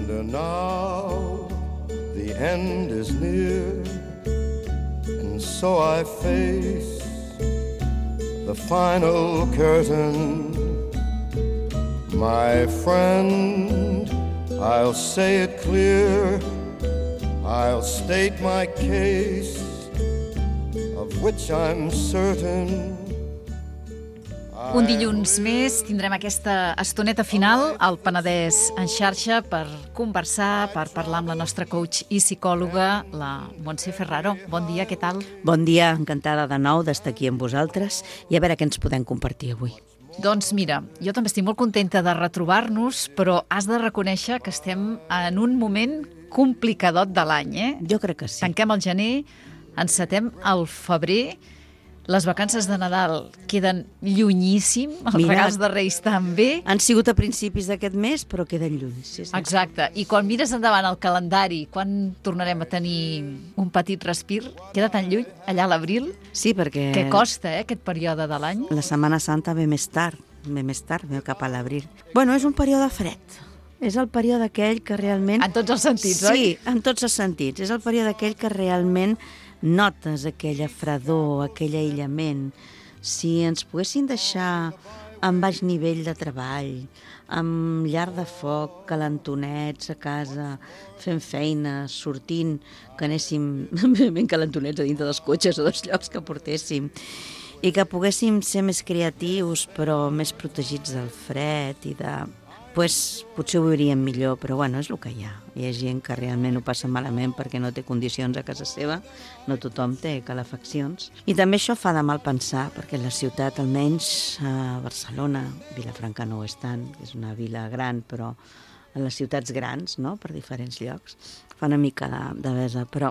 And now the end is near, and so I face the final curtain. My friend, I'll say it clear, I'll state my case, of which I'm certain. Un dilluns més tindrem aquesta estoneta final al Penedès en xarxa per conversar, per parlar amb la nostra coach i psicòloga, la Montse Ferraro. Bon dia, què tal? Bon dia, encantada de nou d'estar aquí amb vosaltres i a veure què ens podem compartir avui. Doncs mira, jo també estic molt contenta de retrobar-nos, però has de reconèixer que estem en un moment complicadot de l'any, eh? Jo crec que sí. Tanquem el gener, encetem el febrer, les vacances de Nadal queden llunyíssim, els regals de Reis també. Han sigut a principis d'aquest mes, però queden lluny. Sí. Exacte, i quan mires endavant el calendari, quan tornarem a tenir un petit respir, queda tan lluny, allà a l'abril, sí, perquè que costa, aquest període de l'any. La Setmana Santa ve més tard, ve cap a l'abril. Bueno, és un període fred. És el període aquell que realment... En tots els sentits, oi? Sí, en tots els sentits. És el període aquell que realment notes aquella fredor, aquell aïllament. Si ens poguessin deixar amb baix nivell de treball, amb llar de foc, calentonets a casa, fent feina, sortint, que anéssim ben calentonets a dintre dels cotxes o dels llocs que portéssim, i que poguéssim ser més creatius però més protegits del fred i de... Pues, potser ho veuríem millor, però bueno, és el que hi ha. Hi ha gent que realment ho passa malament perquè no té condicions a casa seva, no tothom té calefaccions. I també això fa de mal pensar, perquè la ciutat, almenys a Barcelona, Vilafranca no ho és tant, és una vila gran, però a les ciutats grans, no?, per diferents llocs, fa una mica de besa, però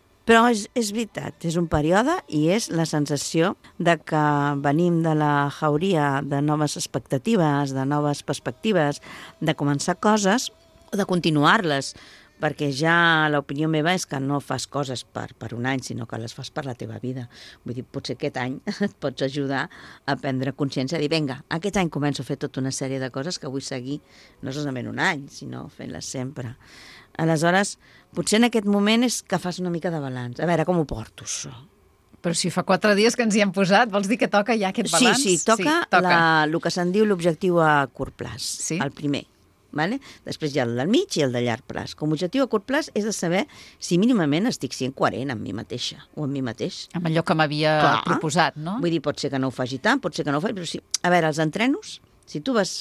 és veritat, és un període i és la sensació de que venim de la jauria de noves expectatives, de noves perspectives, de començar coses o de continuar-les, perquè ja l'opinió meva és que no fas coses per un any, sinó que les fas per la teva vida. Vull dir, potser aquest any et pots ajudar a prendre consciència, a dir, vinga, aquest any començo a fer tota una sèrie de coses que vull seguir, no solament un any, sinó fent-les sempre. Aleshores, potser en aquest moment és que fas una mica de balanç. A veure, com ho porto, això? Però si fa 4 dies que ens hi hem posat, vols dir que toca ja aquest balanç? Sí, toca. El que se'n diu l'objectiu a curt plaç, sí? El primer. Vale? Després hi ha el del mig i el de llarg plaç. Com a objectiu a curt plaç és de saber si mínimament estic sent coherent amb mi mateixa o amb mi mateix. Amb allò que m'havia proposat, no? Vull dir, pot ser que no ho faci tant, pot ser que no ho faci, però sí. A veure, els entrenos, si tu vas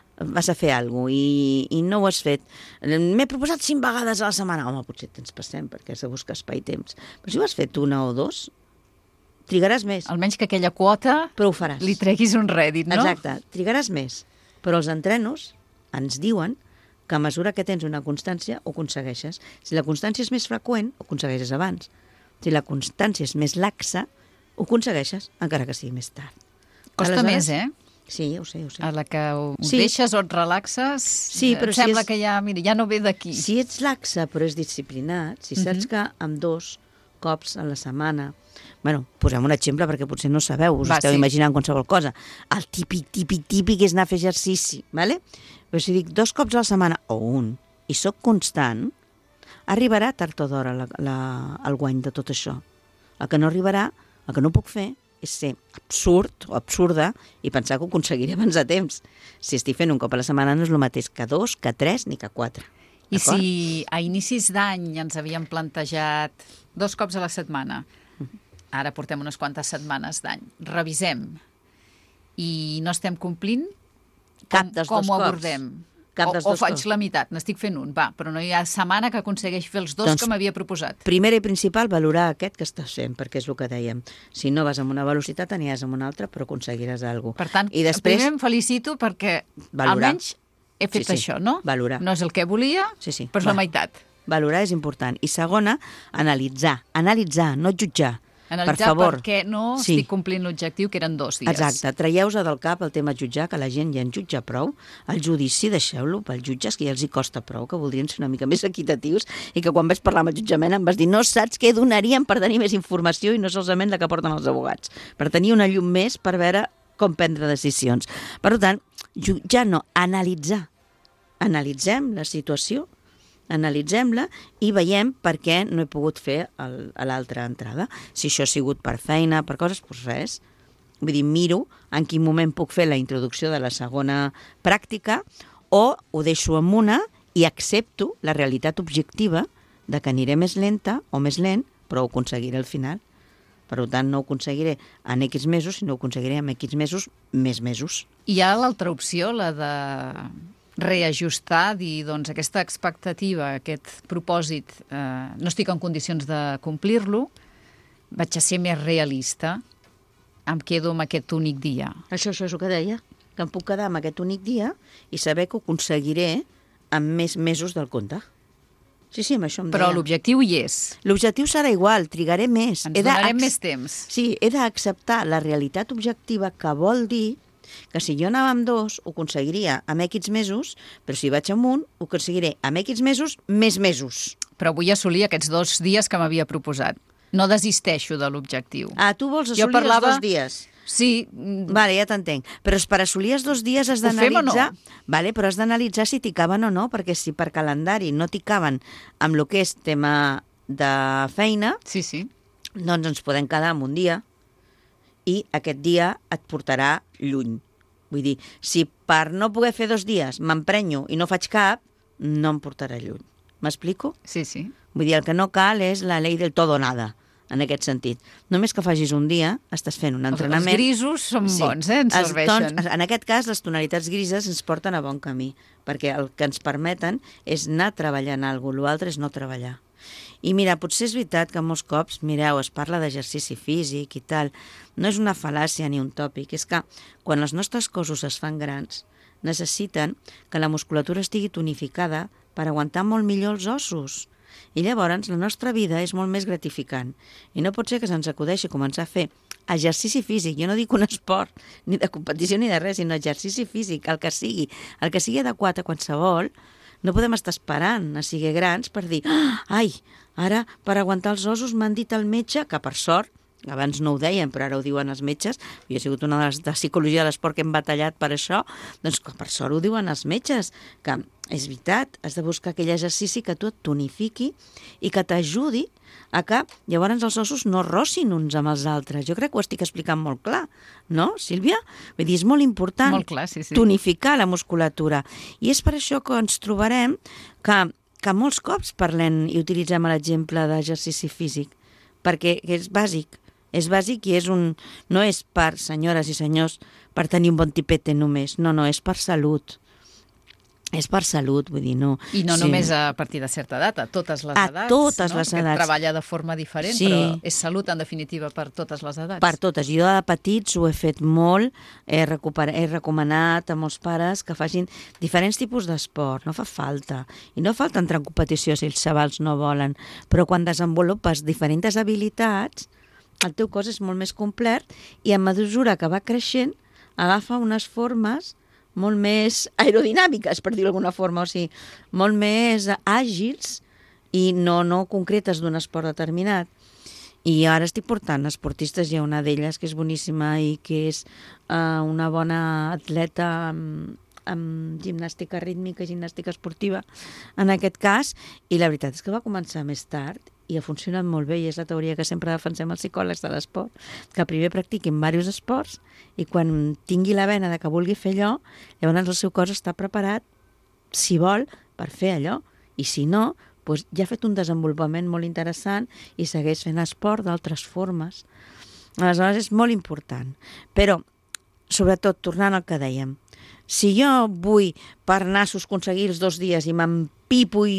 a fer alguna cosa i no ho has fet. M'he proposat 5 vegades a la setmana. Home, potser tens passem perquè has de buscar espai i temps. Però si ho has fet 1 o 2, trigaràs més. Almenys que aquella quota però ho faràs. Li treguis un rèdit, no? Exacte, trigaràs més. Però els entrenos ens diuen que a mesura que tens una constància ho aconsegueixes. Si la constància és més freqüent, ho aconsegueixes abans. Si la constància és més laxa, ho aconsegueixes, encara que sigui més tard. Costa més, eh? Sí, ho sé. A la que ho deixes o et relaxes, sí, però sembla que ja no ve d'aquí. Si ets laxa però és disciplinat, si saps que amb 2 cops a la setmana... Bueno, posem un exemple perquè potser no sabeu, us esteu imaginant qualsevol cosa. El típic és anar a fer exercici, ¿vale? Però si dic 2 cops a la setmana o 1 i sóc constant, arribarà tard o d'hora el guany de tot això. El que no arribarà, el que no puc fer, és ser absurd o absurda i pensar que ho aconseguiré abans de temps. Si estic fent un cop a la setmana no és el mateix que 2, que 3 ni que 4. I si a inicis d'any ens havíem plantejat 2 cops a la setmana, ara portem unes quantes setmanes d'any, revisem i no estem complint, com ho abordem? O faig la meitat, n'estic fent un, però no hi ha setmana que aconsegueix fer els 2 que m'havia proposat. Primera i principal, valorar aquest que estàs fent, perquè és el que dèiem. Si no vas amb una velocitat, aniràs amb una altra, però aconseguiràs alguna cosa. Per tant, primer em felicito perquè almenys he fet això, no? Valorar. No és el que volia, però és la meitat. Valorar és important. I segona, analitzar, no jutjar. Analitzar per què no estic complint l'objectiu, que eren 2 dies. Exacte, traieu-se del cap el tema jutjar, que la gent ja en jutja prou. El judici, deixeu-lo pels jutges, que ja els hi costa prou, que voldrien ser una mica més equitatius, i que quan vaig parlar amb el jutjament em vas dir no saps què donaríem per tenir més informació i no solament la que porten els abogats, per tenir una llum més per veure com prendre decisions. Per tant, jutjar no, analitzar. Analitzem la situació analitzem-la i veiem per què no he pogut fer a l'altra entrada. Si això ha sigut per feina, per coses, doncs res. Vull dir, miro en quin moment puc fer la introducció de la segona pràctica o ho deixo en una i accepto la realitat objectiva de que aniré més lenta o més lent, però ho aconseguiré al final. Per tant, no ho aconseguiré en X mesos, sinó ho aconseguiré en X mesos, més mesos. Hi ha l'altra opció, la de reajustar, dir, doncs, aquesta expectativa, aquest propòsit, no estic en condicions de complir-lo, vaig a ser més realista, em quedo amb aquest únic dia. Això és el que deia, que em puc quedar amb aquest únic dia i saber que ho aconseguiré amb més mesos del compte. Sí, amb això em deia. Però l'objectiu hi és. L'objectiu serà igual, trigaré més. Ens donarem més temps. Sí, he d'acceptar la realitat objectiva, que vol dir que si jo anava amb 2, ho aconseguiria amb X mesos, però si vaig amb 1, ho aconseguiré amb X mesos, més mesos. Però vull assolir aquests 2 dies que m'havia proposat. No desisteixo de l'objectiu. Tu vols assolir els 2 dies? Sí. Vale, ja t'entenc. Però per assolir els 2 dies has d'analitzar... Vale, però has d'analitzar si t'hi caben o no, perquè si per calendari no t'hi caben amb el que és tema de feina, sí. Doncs ens podem quedar amb un dia i aquest dia et portarà lluny. Vull dir, si per no poder fer 2 dies m'emprenyo i no faig cap, no em portarà lluny. M'explico? Sí. Vull dir, el que no cal és la llei del todo o nada, en aquest sentit. Només que facis un dia, estàs fent un entrenament... Els grisos són bons, ens serveixen. En aquest cas, les tonalitats grises ens porten a bon camí, perquè el que ens permeten és anar treballant alguna cosa, l'altre és no treballar. I mira, potser és veritat que molts cops, mireu, es parla d'exercici físic i tal, no és una fal·làcia ni un tòpic, és que quan els nostres cossos es fan grans, necessiten que la musculatura estigui tonificada per aguantar molt millor els ossos. I llavors la nostra vida és molt més gratificant. I no pot ser que se'ns acudeixi començar a fer exercici físic, jo no dic un esport, ni de competició ni de res, sinó exercici físic, el que sigui adequat a qualsevol. No podem estar esperant a ser grans per dir ai, ara per aguantar els ossos m'han dit el metge, que per sort, abans no ho deien, però ara ho diuen els metges, jo he sigut una de les de psicologia de l'esport que hem batallat per això, doncs que per sort ho diuen els metges, que és veritat, has de buscar aquell exercici que tu et tonifiqui i que t'ajudi a que llavors els ossos no rossin uns amb els altres. Jo crec que ho estic explicant molt clar, no, Sílvia? Vull dir, és molt important molt clar, sí. Tonificar la musculatura. I és per això que ens trobarem que molts cops parlem i utilitzem l'exemple d'exercici físic, perquè és bàsic. És bàsic i no és per senyores i senyors per tenir un bon tipete només. No, és per salut. És per salut, vull dir, no. I no només a partir de certa edat, a totes les edats. A totes les edats. Perquè treballa de forma diferent, sí. Però és salut, en definitiva, per totes les edats. Per totes. Jo de petits ho he fet molt, he recomanat a molts pares que facin diferents tipus d'esport, no fa falta. I no falta entrar en competició si els xavals no volen, però quan desenvolupes diferents habilitats, el teu cos és molt més complet i a mesura que va creixent agafa unes formes molt més aerodinàmiques, per dir-ho d'alguna forma, o sigui, molt més àgils i no concretes d'un esport determinat. I ara estic portant esportistes, hi ha una d'elles que és boníssima i que és una bona atleta amb gimnàstica rítmica i gimnàstica esportiva, en aquest cas, i la veritat és que va començar més tard i ha funcionat molt bé, i és la teoria que sempre defensem els psicòlegs de l'esport, que primer practiquin diversos esports i quan tingui la vena de que vulgui fer allò, llavors el seu cos està preparat, si vol, per fer allò, i si no, doncs ja ha fet un desenvolupament molt interessant i segueix fent esport d'altres formes. Aleshores és molt important, però sobretot, tornant al que dèiem, si jo vull per nassos aconseguir els 2 dies i m'empipo i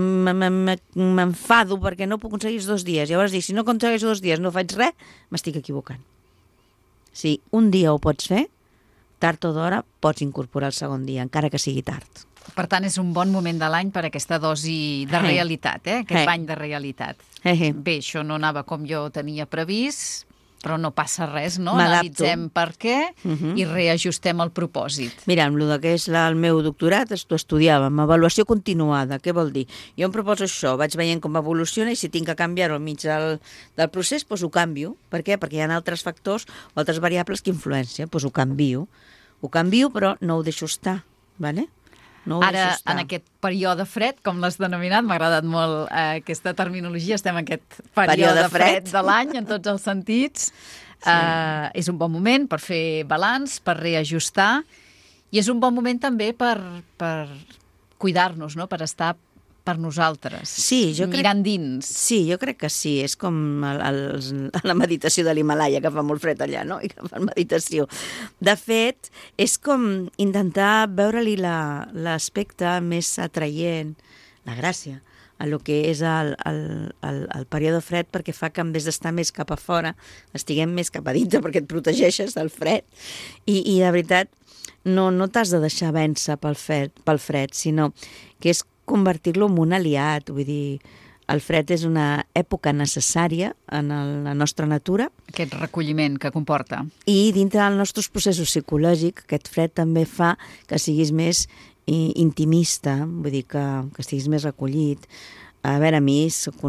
m'enfado perquè no puc aconseguir els 2 dies, llavors dic, si no aconsegueixo 2 dies no faig res, m'estic equivocant. Si un dia ho pots fer, tard o d'hora pots incorporar el segon dia, encara que sigui tard. Per tant, és un bon moment de l'any per aquesta dosi de realitat, aquest bany de realitat. Bé, això no anava com jo tenia previst, però no passa res, no? Analitzem per què i reajustem el propòsit. Mira, amb el que és el meu doctorat, t'ho estudiàvem, avaluació continuada. Què vol dir? Jo em proposo això, vaig veient com evoluciona i si tinc que canviar-ho al mig del procés, doncs ho canvio. Per què? Perquè hi ha altres factors o altres variables que influencien, doncs ho canvio. Ho canvio, però no ho deixo estar, ¿vale? no Ara, ajustar. en aquest període fred, com l'has denominat, m'ha agradat molt aquesta terminologia, estem en aquest període fred de l'any, en tots els sentits. Sí. És un bon moment per fer balanç, per reajustar, i és un bon moment també per cuidar-nos, no? Per estar per nosaltres, sí, mirant dins. Sí, jo crec que sí, és com la meditació de l'Himalaya, que fa molt fred allà, no? I que fan meditació. De fet, és com intentar veure-li l'aspecte més atraient, la gràcia, a lo que és el període fred, perquè fa que en vez d'estar més cap a fora, estiguem més cap a dintre, perquè et protegeixes del fred. I de veritat, no t'has de deixar vèncer pel fred, sinó que és convertir-lo en un aliat. Vull dir, el fred és una època necessària en la nostra natura. Aquest recolliment que comporta. I dintre dels nostres processos psicològics, aquest fred també fa que siguis més intimista, vull dir que estiguis més recollit. A veure, a mi soc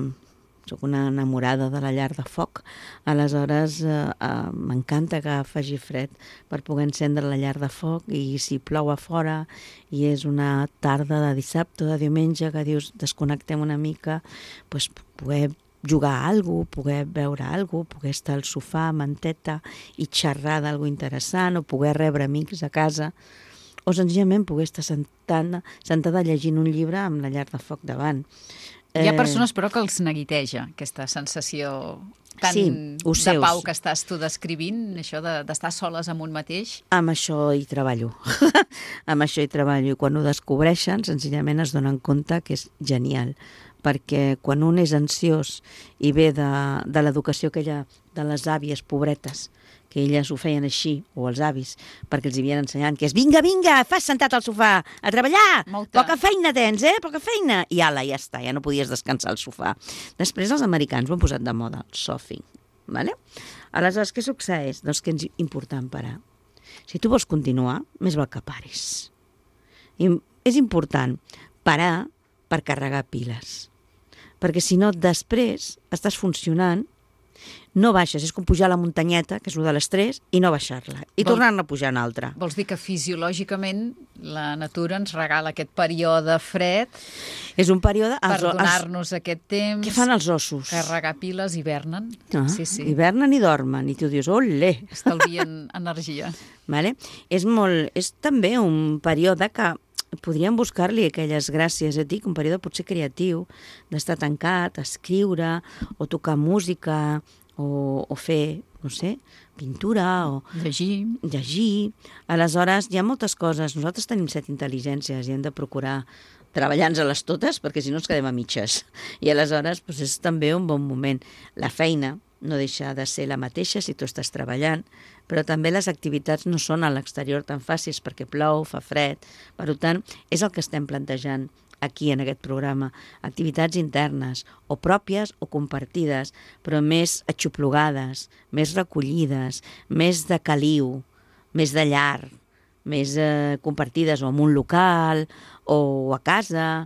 una enamorada de la llar de foc, aleshores m'encanta que faci fred per poder encendre la llar de foc, i si plou a fora i és una tarda de dissabte o de diumenge que dius desconnectem una mica, doncs poder jugar a alguna cosa, poder veure alguna cosa, poder estar al sofà, manteta, i xerrar d'alguna interessant, o poder rebre amics a casa, o senzillament poder estar sentada llegint un llibre amb la llar de foc davant. Hi ha persones, però, que els neguiteja, aquesta sensació tan de pau que estàs tu descrivint, això d'estar soles amb un mateix. Amb això hi treballo. Amb això hi treballo. I quan ho descobreixen, senzillament es donen compte que és genial. Perquè quan un és ansiós i ve de l'educació aquella de les àvies pobretes, que elles ho feien així, o els avis, perquè els hi havien ensenyant que és vinga, fas sentat al sofà, a treballar, poca feina tens, poca feina, i ala, ja està, ja no podies descansar al sofà. Després els americans ho han posat de moda, el sofing, ¿vale? Aleshores, què succeeix? Doncs que és important parar. Si tu vols continuar, més val que paris. I és important parar per carregar piles, perquè si no, després estàs funcionant, no baixes, és com pujar a la muntanyeta, que és el de l'estrès, i no baixar-la, i tornar-ne a pujar una altra. Vols dir que fisiològicament la natura ens regala aquest període fred. És un període... Per donar-nos aquest temps. Què fan els ossos? Carregar piles, hivernen. Sí. Hivernen i dormen, i tu dius, olé! Estalvien energia. Vale? És també un període que podríem buscar-li aquelles gràcies, dic, un període potser creatiu, d'estar tancat, escriure, o tocar música, o fer, no sé, pintura, o llegir. Aleshores, hi ha moltes coses. Nosaltres tenim 7 intel·ligències i hem de procurar treballar-nos-les totes, perquè si no ens quedem a mitges. I aleshores és també un bon moment. La feina no deixa de ser la mateixa si tu estàs treballant, però també les activitats no són a l'exterior tan fàcils perquè plou, fa fred. Per tant, és el que estem plantejant aquí en aquest programa, activitats internes, o pròpies o compartides, però més aixoplugades, més recollides, més de caliu, més de llar, més compartides o en un local, o a casa,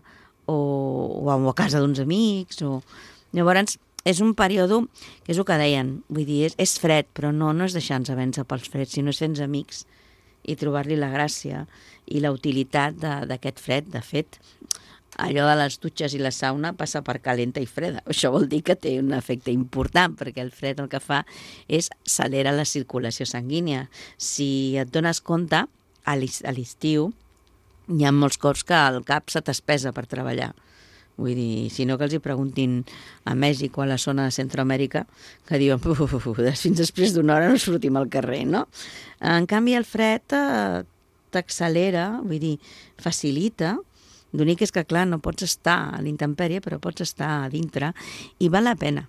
o a casa d'uns amics. Llavors, és un període, que és el que deien, vull dir, és fred, però no és deixar-nos vèncer pels freds, sinó ser-nos amics i trobar-li la gràcia i la utilitat d'aquest fred. De fet, allò de les dutxes i la sauna passa per calenta i freda. Això vol dir que té un efecte important, perquè el fred el que fa és accelera la circulació sanguínia. Si et dones compte, a l'estiu hi ha molts cops que el cap se t'espesa per treballar. Vull dir, si no que els hi preguntin a Mèxic o a la zona de Centroamèrica, que diuen, fins després d'una hora no sortim al carrer, no? En canvi, el fred t'accelera, vull dir, facilita. L'únic és que, clar, no pots estar a l'intempèrie, però pots estar a dintre, i val la pena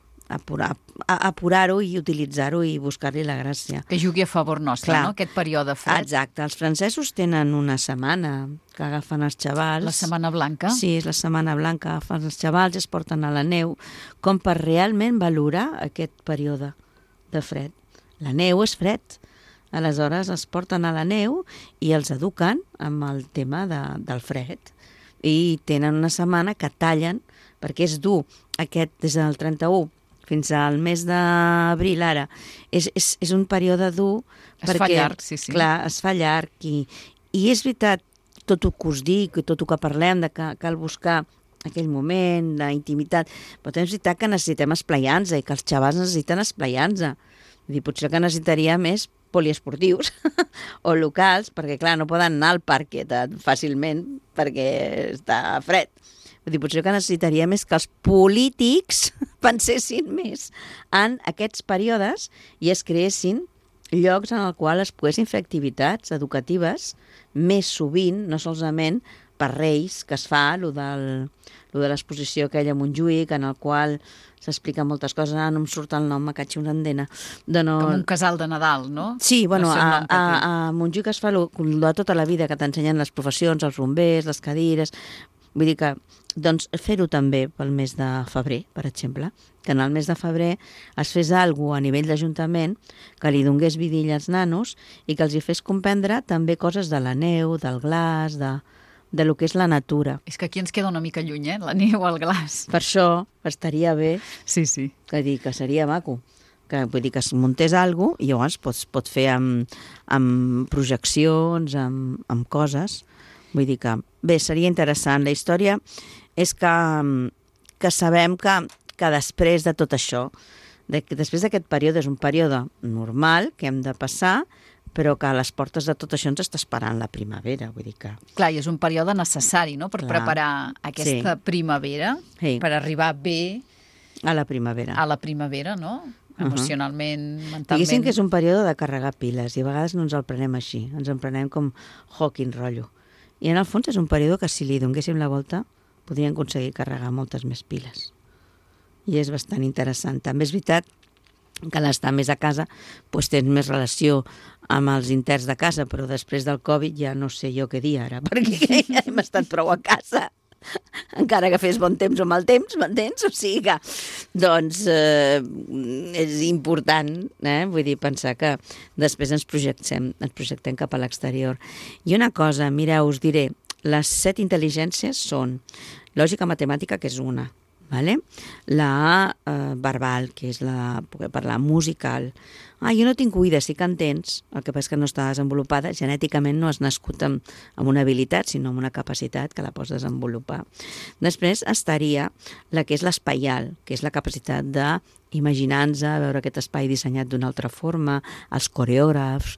apurar-ho i utilitzar-ho i buscar-li la gràcia. Que jugui a favor nostre, no? Aquest període fred. Exacte. Els francesos tenen una setmana que agafen els xavals. La Setmana Blanca? Sí, és la Setmana Blanca. Agafen els xavals i es porten a la neu, com per realment valorar aquest període de fred. La neu és fred. Aleshores es porten a la neu i els eduquen amb el tema del fred. I tenen una setmana que tallen, perquè és dur, aquest des del 31 fins al mes d'abril ara. És un període dur. Es fa llarg, sí. Clar, es fa llarg i és veritat, tot el que us dic, tot el que parlem, de que cal buscar aquell moment, la intimitat, però també és veritat que necessitem esplaiar-nos i que els xavals necessiten esplaiar-nos. Vull dir, potser que necessitaria més poliesportius o locals, perquè clar, no poden anar al parquet fàcilment perquè està fred. Vull dir, potser que necessitaria més que els polítics pensessin més en aquests períodes i es creessin llocs en el qual es poguessin fer activitats educatives més sovint, no solament per Reis, que es fa, lo de l'exposició aquella a Montjuïc, en el qual s'explica moltes coses. Ara no em surt el nom, me catxi una endena. Com un casal de Nadal, no? Sí, bueno, a Montjuïc es fa el de tota la vida, que t'ensenyen les professions, els bombers, les cadires. Vull dir que, doncs, fer-ho també pel mes de febrer, per exemple, que en el mes de febrer es fes alguna cosa a nivell d'Ajuntament que li donés vidilla als nanos i que els hi fes comprendre també coses de la neu, del glaç, de lo que és la natura. És que aquí ens queda una mica lluny, la neu al glaç. Per això estaria bé sí. que seria maco. Que, vull dir que es muntés alguna cosa i llavors pot fer amb projeccions, amb coses. Vull dir que, bé, seria interessant. La història és que sabem que després de tot això, després d'aquest període, és un període normal que hem de passar, però que a les portes de tot això ens està esperant la primavera, vull dir que... Clar, i és un període necessari, no?, per preparar aquesta primavera, per arribar bé... A la primavera. A la primavera, no?, emocionalment, mentalment... Diguéssim que és un període de carregar piles, i a vegades no ens el prenem així, ens en prenem com quin rotllo. I en el fons és un període que si li donéssim la volta podríem aconseguir carregar moltes més piles. I és bastant interessant. També és veritat que l'estar més a casa doncs tens més relació amb els interns de casa, però després del Covid ja no sé jo què dir ara, perquè ja hem estat prou a casa, encara que fes bon temps o mal temps, m'entens? O sigui que, doncs, és important, vull dir, pensar que després ens projectem cap a l'exterior. I una cosa, mireu, us diré, les 7 intel·ligències són lògica matemàtica, que és una, vale? La verbal, que és la poder parlar, musical. Jo no tinc oïda, sí que entens, el que passa és que no està desenvolupada, genèticament no has nascut amb una habilitat, sinó amb una capacitat que la pots desenvolupar. Després estaria la que és l'espaial, que és la capacitat d'imaginar-nos, veure aquest espai dissenyat d'una altra forma, els coreògrafs,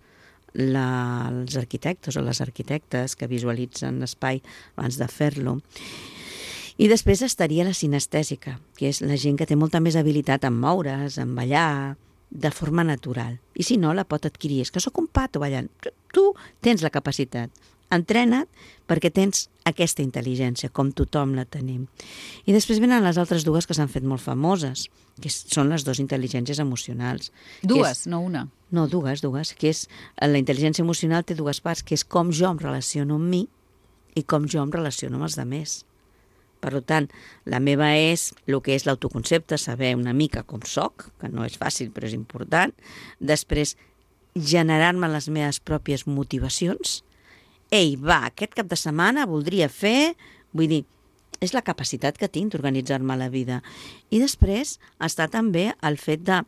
els arquitectes o les arquitectes que visualitzen l'espai abans de fer-lo. I després estaria la sinestèsica, que és la gent que té molta més habilitat en moure's, en ballar, de forma natural. I si no, la pot adquirir. És que sóc un pato ballant. Tu tens la capacitat. Entrena't perquè tens aquesta intel·ligència, com tothom la tenim. I després venen les altres dues que s'han fet molt famoses, que són les 2 intel·ligències emocionals. Dues, no una. No, dues, que és la intel·ligència emocional té 2 parts, que és com jo em relaciono amb mi i com jo em relaciono amb els altres. Per tant, la meva és el que és l'autoconcepte, saber una mica com soc, que no és fàcil però és important. Després, generar-me les meves pròpies motivacions. Ei, va, aquest cap de setmana voldria fer... Vull dir, és la capacitat que tinc d'organitzar-me la vida. I després està també el fet de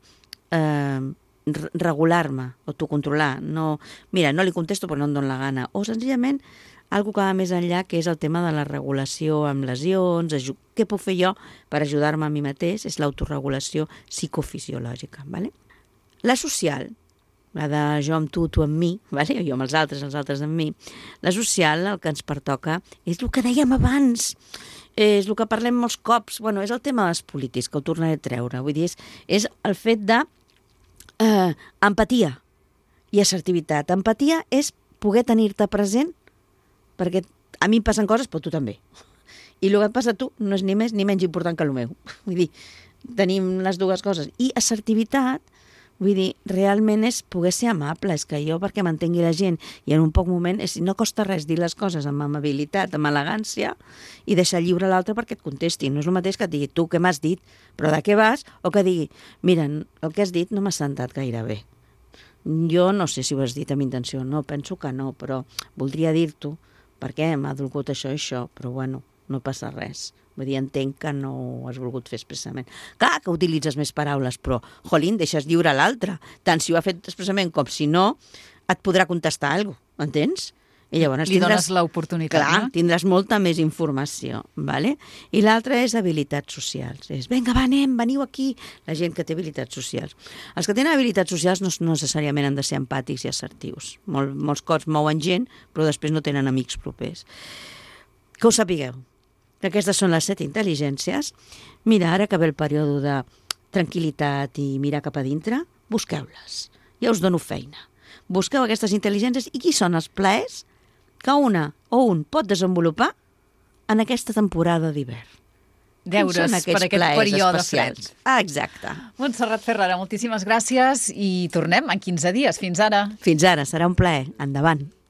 regular-me, autocontrolar. No, mira, no li contesto però no em dono la gana. O senzillament algo que va més enllà, que és el tema de la regulació amb lesions, què puc fer jo per ajudar-me a mi mateix, és l'autoregulació psicofisiològica. Vale? La social, la de jo amb tu amb mi, vale? Jo amb els altres amb mi, la social, el que ens pertoca, és el que dèiem abans, és el que parlem molts cops, bueno, és el tema dels polítics, que ho tornaré a treure, vull dir, és el fet de empatia i assertivitat. Empatia és poder tenir-te present perquè a mi em passen coses, però tu també. I el que et passa a tu no és ni més ni menys important que el meu. Vull dir, tenim les 2 coses. I assertivitat, vull dir, realment és poder ser amable. És que jo, perquè m'entengui la gent, i en un poc moment, no costa res dir les coses amb amabilitat, amb elegància, i deixar lliure l'altre perquè et contesti. No és el mateix que et digui, tu què m'has dit, però de què vas? O que digui, mira, el que has dit no m'ha sentat gaire bé. Jo no sé si ho has dit amb intenció, no, penso que no, però voldria dir-t'ho, perquè m'ha dolgut això i això, però bueno, no passa res. Vull dir, entenc que no ho has volgut fer expressament. Clar que utilitzes més paraules, però, jolín, deixes lliure a l'altre. Tant si ho ha fet expressament com si no, et podrà contestar alguna cosa, entens? I llavors Li dones l'oportunitat, clar, no? tindràs molta més informació, ¿vale? I l'altra és habilitats socials. És, vinga, va, anem, veniu aquí, la gent que té habilitats socials. Els que tenen habilitats socials no necessàriament han de ser empàtics i assertius. Molts cops mouen gent, però després no tenen amics propers. Que ho sapigueu, que aquestes són les 7 intel·ligències. Mira, ara que ve el període de tranquil·litat i mirar cap a dintre, busqueu-les. Ja us dono feina. Busqueu aquestes intel·ligències i qui són els plaers que una o un pot desenvolupar en aquesta temporada d'hivern. Deures per aquest període fred. Ah, exacte. Montserrat Ferrara, moltíssimes gràcies i tornem en 15 dies. Fins ara. Fins ara, serà un plaer. Endavant.